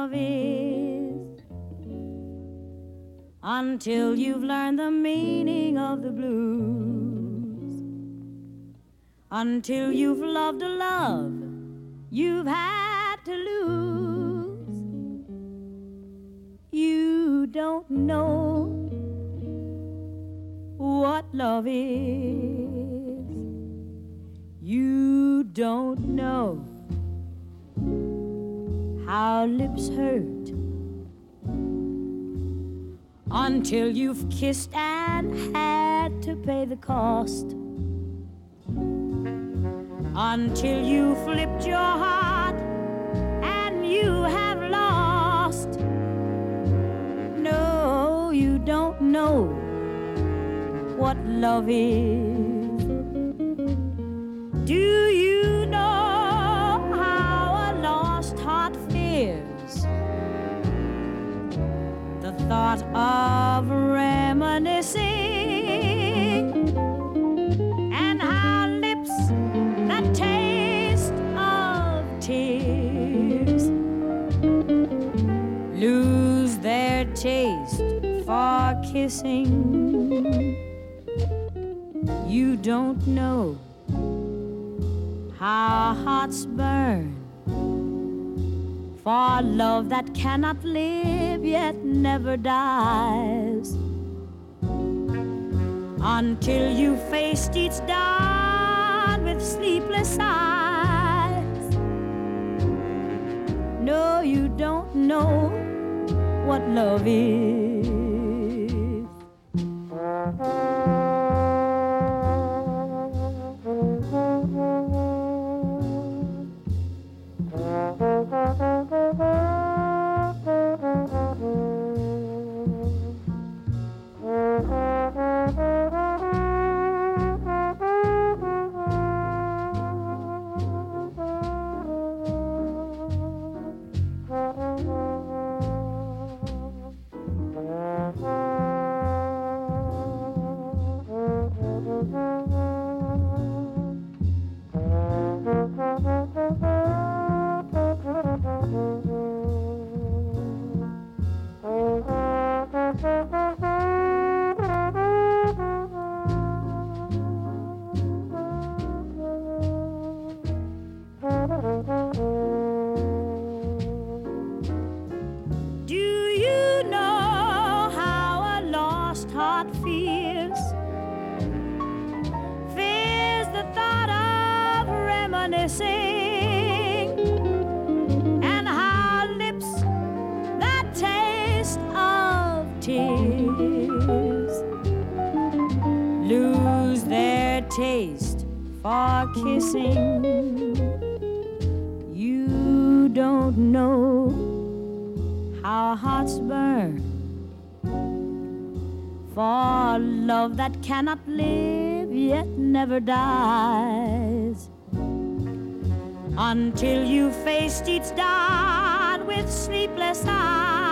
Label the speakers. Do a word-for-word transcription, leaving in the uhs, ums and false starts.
Speaker 1: love is, until you've learned the meaning of the blues, until you've loved a love you've had to lose. You don't know what love is. You don't know how lips hurt until you've kissed and had to pay the cost, until you flipped your heart and you have lost. No, you don't know what love is. Do you know how a lost heart fears the thought of reminiscing, and how lips that taste of tears lose their taste for kissing? You don't know how hearts burn for love that cannot live yet never dies, until you faced each dawn with sleepless eyes. No, you don't know what love is. And how lips that taste of tears lose their taste for kissing. You don't know how hearts burn for love that cannot live yet never dies, until you faced each dawn with sleepless eyes.